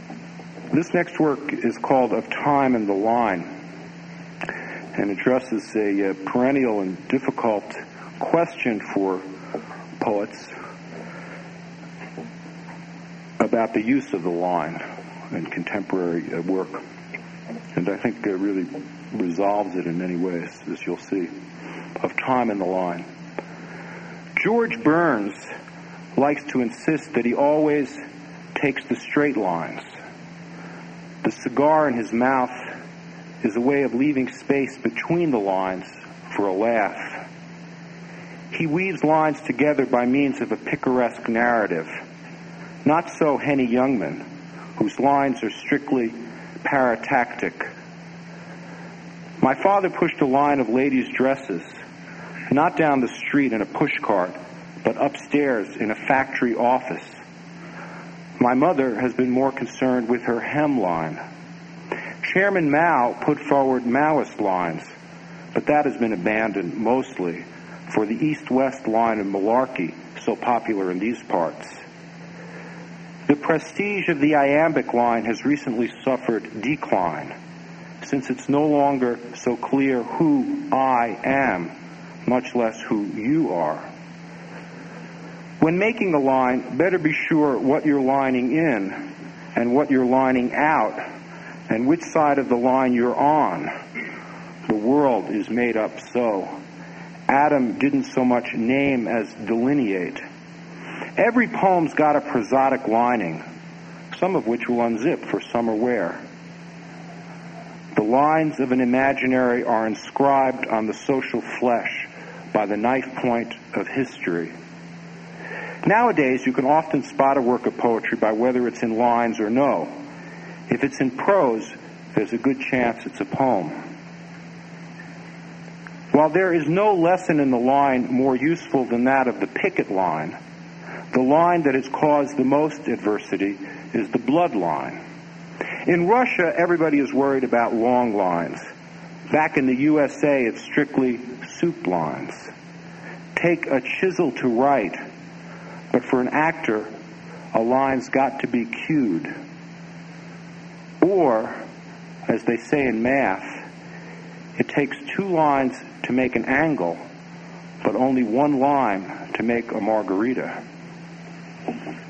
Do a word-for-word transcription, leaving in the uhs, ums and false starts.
This next work is called Of Time and the Line, and addresses a uh, perennial and difficult question for poets about the use of the line in contemporary uh, work. And I think it really resolves it in many ways, as you'll see. Of Time and the Line. George Burns likes to insist that he always takes the straight lines. The cigar in his mouth is a way of leaving space between the lines for a laugh. He weaves lines together by means of a picaresque narrative. Not so Henny Youngman, whose lines are strictly paratactic. My father pushed a line of ladies' dresses, not down the street in a pushcart, but upstairs in a factory office. My mother has been more concerned with her hemline. Chairman Mao put forward Maoist lines, but that has been abandoned mostly for the east-west line of malarkey, so popular in these parts. The prestige of the iambic line has recently suffered decline, since it's no longer so clear who I am, much less who you are. When making a line, better be sure what you're lining in and what you're lining out and which side of the line you're on. The world is made up so. Adam didn't so much name as delineate. Every poem's got a prosodic lining, some of which will unzip for summer wear. The lines of an imaginary are inscribed on the social flesh by the knife point of history. Nowadays, you can often spot a work of poetry by whether it's in lines or no. If it's in prose, there's a good chance it's a poem. While there is no lesson in the line more useful than that of the picket line, the line that has caused the most adversity is the blood line. In Russia, everybody is worried about long lines. Back in the U S A, it's strictly soup lines. Take a chisel to write, but for an actor, a line's got to be cued. Or, as they say in math, it takes two lines to make an angle, but only one line to make a margarita.